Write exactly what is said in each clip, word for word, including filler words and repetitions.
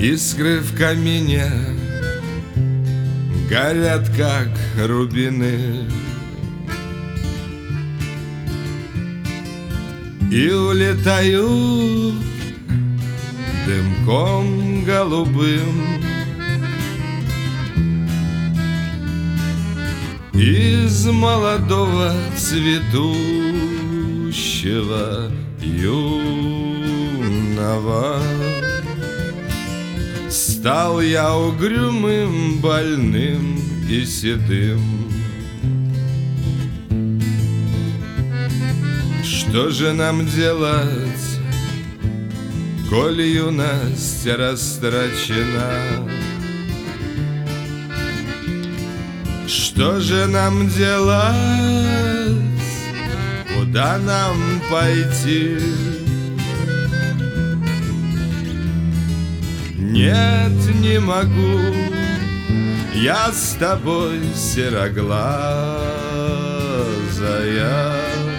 Искры в камине горят, как рубины, и улетают дымком голубым из молодого цветущего юного. Стал я угрюмым, больным и седым. Что же нам делать, коли юность растрачена? Что же нам делать, куда нам пойти? Нет, не могу я с тобой, сероглазая,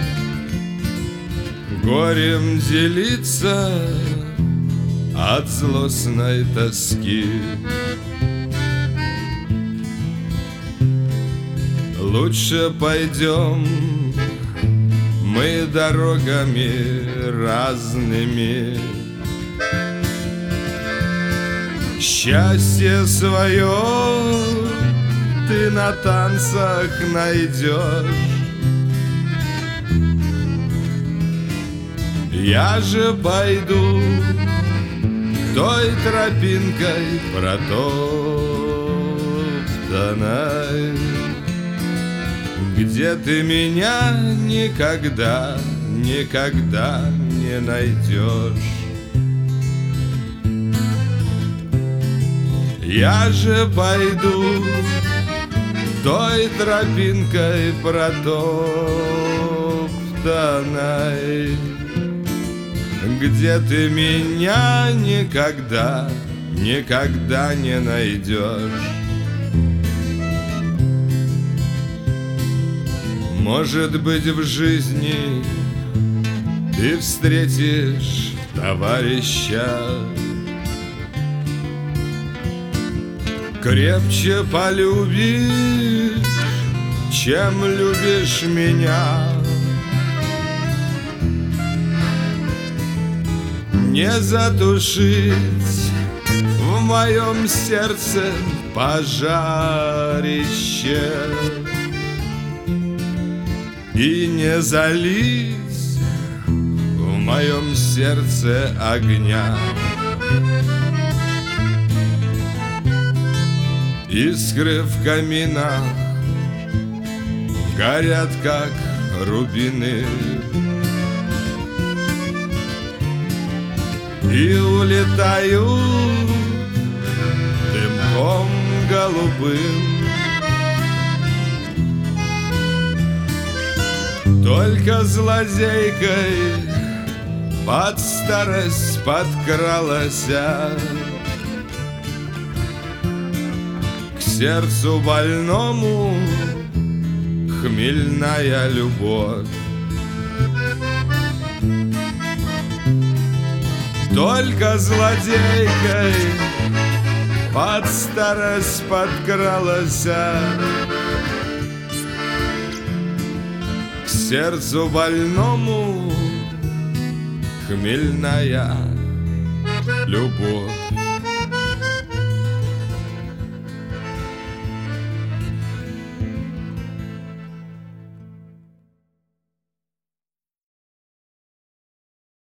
горем делиться от злостной тоски. Лучше пойдем мы дорогами разными, счастье свое ты на танцах найдешь. Я же пойду той тропинкой протоптанной, где ты меня никогда, никогда не найдешь. Я же пойду той тропинкой протоптанной, где ты меня никогда, никогда не найдешь. Может быть, в жизни ты встретишь товарища, крепче полюбишь, чем любишь меня. Не затушить в моем сердце пожарище и не залить в моем сердце огня. Искры в каминах горят, как рубины, и улетают дымком голубым. Только злодейкой под старость подкралась к сердцу больному хмельная любовь. Только злодейкой под старость подкралась к сердцу больному хмельная любовь.